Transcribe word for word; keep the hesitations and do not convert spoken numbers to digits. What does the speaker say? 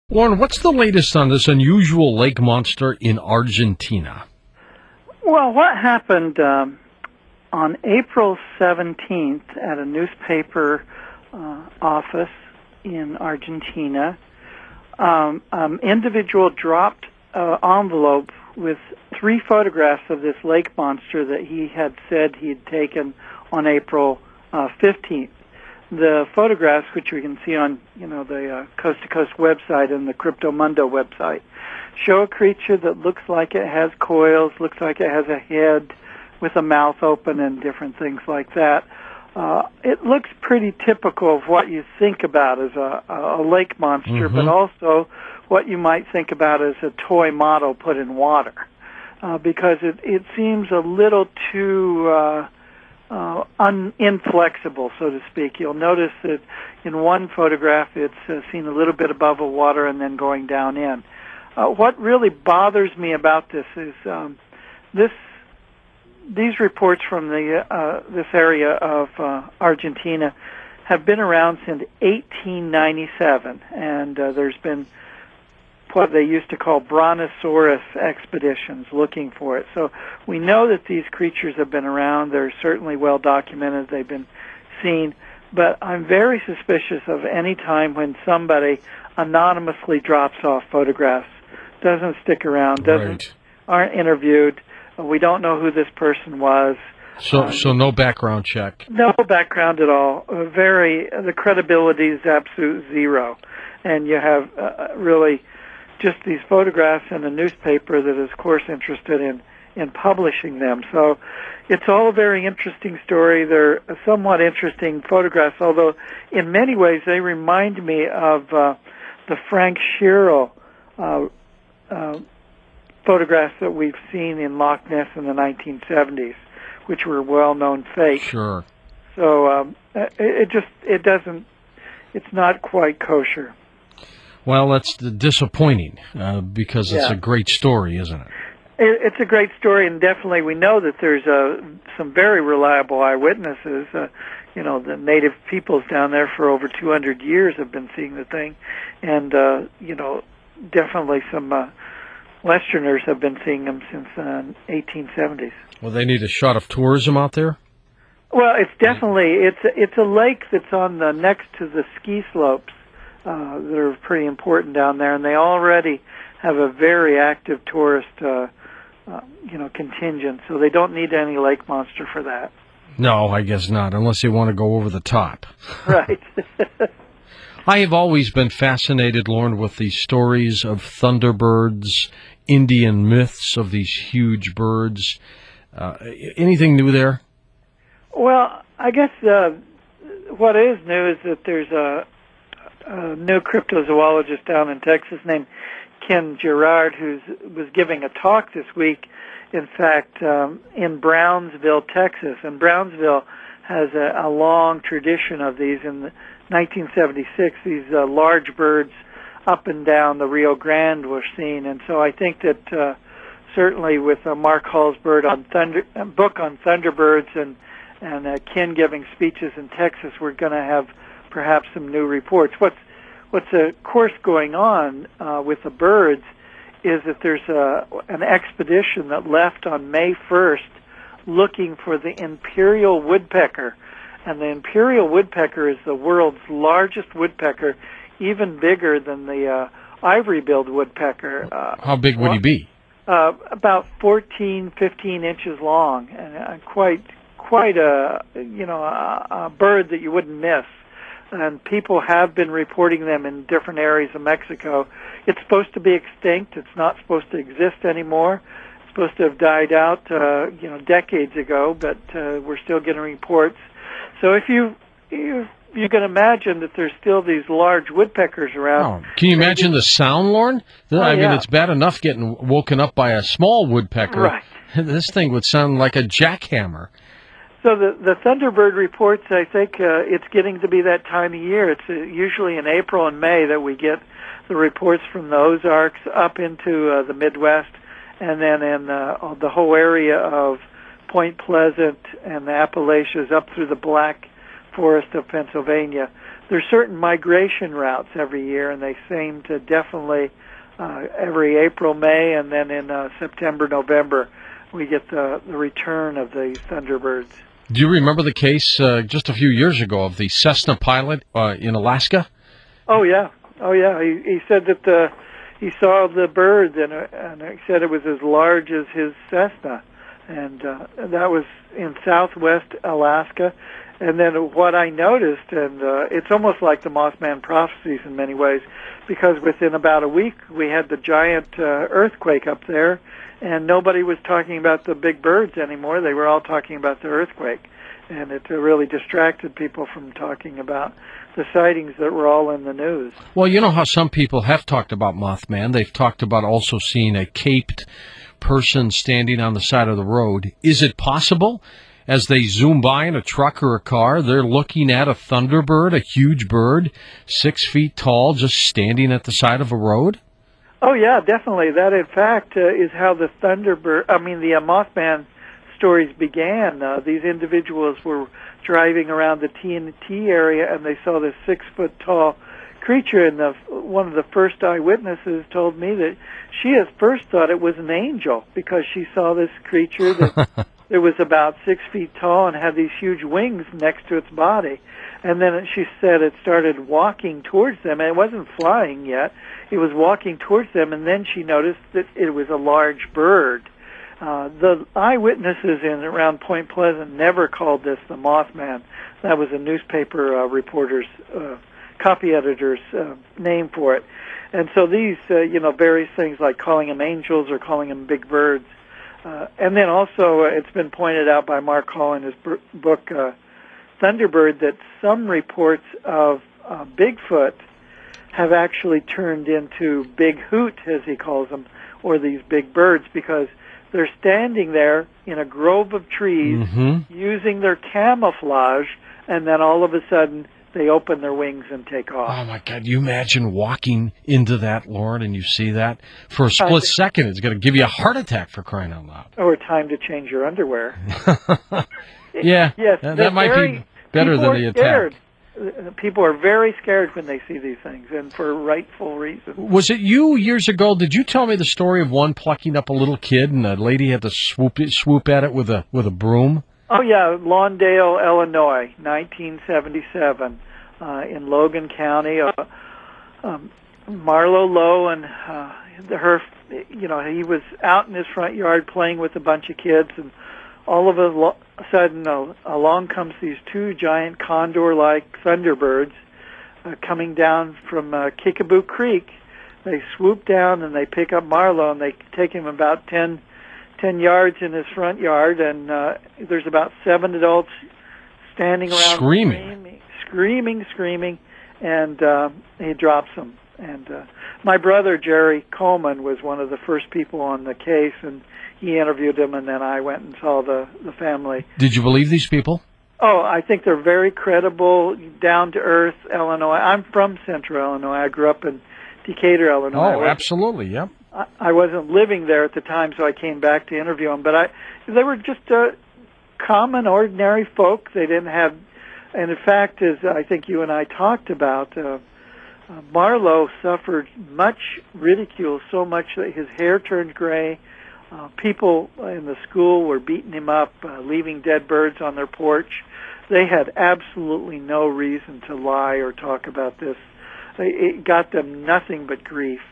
Warren, what's the latest on this unusual lake monster in Argentina? Well, what happened um, on April seventeenth at a newspaper uh, office in Argentina, um, an individual dropped an envelope with three photographs of this lake monster that he had said he had taken on April uh, fifteenth. The photographs, which we can see on, you know, the uh, Coast to Coast website and the Cryptomundo website, show a creature that looks like it has coils, looks like it has a head with a mouth open and different things like that. Uh, it looks pretty typical of what you think about as a, a lake monster, mm-hmm. but also what you might think about as a toy model put in water, uh, because it, it seems a little too uh, uh, un- inflexible, so to speak. You'll notice that in one photograph it's uh, seen a little bit above the water and then going down in. Uh, what really bothers me about this is um, this. These reports from the uh, this area of uh, Argentina have been around since eighteen ninety-seven, and uh, there's been what they used to call brontosaurus expeditions looking for it. So we know that these creatures have been around. They're certainly well documented. They've been seen. But I'm very suspicious of any time when somebody anonymously drops off photographs, doesn't stick around, doesn't right. aren't interviewed. We don't know who this person was. So, um, so no background check. No background at all. Uh, very, the credibility is absolute zero, and you have uh, really just these photographs in a newspaper that is, of course, interested in in publishing them. So, it's all a very interesting story. They're somewhat interesting photographs, although in many ways they remind me of uh, the Frank Scherel Uh, uh, photographs that we've seen in Loch Ness in the nineteen seventies, which were well-known fakes. Sure. So um, it, it just it doesn't it's not quite kosher. Well, that's disappointing uh, because it's yeah. a great story, isn't it? it? It's a great story, and definitely we know that there's uh, some very reliable eyewitnesses. Uh, you know, the native peoples down there for over two hundred years have been seeing the thing, and uh, you know, definitely some. Uh, Westerners have been seeing them since uh, eighteen seventies. Well, they need a shot of tourism out there? Well, it's definitely, it's, it's a lake that's on the next to the ski slopes uh, that are pretty important down there, and they already have a very active tourist uh, uh, you know, contingent, so they don't need any lake monster for that. No, I guess not, unless they want to go over the top. Right. I have always been fascinated, Lauren, with the stories of thunderbirds, Indian myths of these huge birds. Uh, anything new there? Well, I guess uh, what is new is that there's a, a new cryptozoologist down in Texas named Ken Gerard who was giving a talk this week, in fact, um, in Brownsville, Texas. And Brownsville has a, a long tradition of these. In the nineteen seventy-six, these uh, large birds up and down the Rio Grande were seen, and so I think that uh, certainly with uh, Mark Hall's bird on thunder, uh, book on thunderbirds and and uh, Ken giving speeches in Texas, we're going to have perhaps some new reports. What's what's of course going on uh, with the birds is that there's a, an expedition that left on May first looking for the imperial woodpecker. And the imperial woodpecker is the world's largest woodpecker, even bigger than the uh, ivory-billed woodpecker. Uh, How big would he be? Uh, about fourteen, fifteen inches long, and uh, quite, quite a you know a, a bird that you wouldn't miss. And people have been reporting them in different areas of Mexico. It's supposed to be extinct. It's not supposed to exist anymore. It's supposed to have died out, uh, you know, decades ago. But uh, we're still getting reports. So if you, you you can imagine that there's still these large woodpeckers around. Oh, can you imagine the sound, Lauren? Oh, I mean, yeah. it's bad enough getting woken up by a small woodpecker. Right. This thing would sound like a jackhammer. So the the Thunderbird reports, I think uh, it's getting to be that time of year. It's uh, usually in April and May that we get the reports from the Ozarks up into uh, the Midwest, and then in uh, the whole area of Point Pleasant and the Appalachians up through the Black Forest of Pennsylvania. there's certain migration routes every year, and they seem to definitely uh, every April, May, and then in uh, September, November, we get the, the return of the thunderbirds. Do you remember the case uh, just a few years ago of the Cessna pilot uh, in Alaska? Oh yeah, oh yeah. He, he said that the he saw the birds, and, uh, and he said it was as large as his Cessna, and uh, that was in southwest Alaska. And then what I noticed, and uh, it's almost like the Mothman prophecies in many ways, because within about a week we had the giant uh, earthquake up there, and nobody was talking about the big birds anymore. They were all talking about the earthquake, and it uh, really distracted people from talking about the sightings that were all in the news. Well, you know how some people have talked about Mothman. They've talked about also seeing a caped person standing on the side of the road. Is it possible, as they zoom by in a truck or a car, they're looking at a thunderbird, a huge bird, six feet tall, just standing at the side of a road? Oh, yeah, definitely. That, in fact, uh, is how the Thunderbird, I mean, the uh, Mothman stories began. Uh, these individuals were driving around the T N T area, and they saw this six-foot-tall creature, and the, one of the first eyewitnesses told me that she at first thought it was an angel, because she saw this creature that it was about six feet tall and had these huge wings next to its body. And then she said it started walking towards them, and it wasn't flying yet. It was walking towards them, and then she noticed that it was a large bird. Uh, the eyewitnesses in around Point Pleasant never called this the Mothman. That was a newspaper uh, reporter's, uh, copy editor's uh, name for it. And so these, uh, you know, various things like calling them angels or calling them big birds. Uh, and then also, uh, it's been pointed out by Mark Hall in his b- book, uh, Thunderbird, that some reports of uh, Bigfoot have actually turned into Big Hoot, as he calls them, or these big birds, because they're standing there in a grove of trees mm-hmm. using their camouflage, and then all of a sudden they open their wings and take off. Oh, my God. You imagine walking into that, Lauren, and you see that? For a split second, it's going to give you a heart attack, for crying out loud. Or time to change your underwear. yeah, yes, that, that might very, be better than the scared. attack. People are very scared when they see these things, and for rightful reasons. Was it you years ago? Did you tell me the story of one plucking up a little kid, and a lady had to swoop it, swoop at it with a with a broom? Oh yeah, Lawndale, Illinois, nineteen seventy-seven, uh, in Logan County. Uh, um, Marlo Lowe and uh, her, you know, he was out in his front yard playing with a bunch of kids, and all of a lo- sudden, uh, along comes these two giant condor-like thunderbirds uh, coming down from uh, Kickapoo Creek. They swoop down and they pick up Marlo, and they take him about ten, ten yards in his front yard, and uh, there's about seven adults standing around screaming, screaming, screaming, screaming, and uh, he drops them. And uh, my brother, Jerry Coleman, was one of the first people on the case, and he interviewed him, and then I went and saw the, the family. Did you believe these people? Oh, I think they're very credible, down-to-earth Illinois. I'm from Central Illinois. I grew up in Decatur, Illinois. Oh, absolutely, yep. I, I wasn't living there at the time, so I came back to interview them. But I, they were just uh, common, ordinary folk. They didn't have, and in fact, as I think you and I talked about, uh, uh, Marlo suffered much ridicule, so much that his hair turned gray. Uh, people in the school were beating him up, uh, leaving dead birds on their porch. They had absolutely no reason to lie or talk about this. It got them nothing but grief.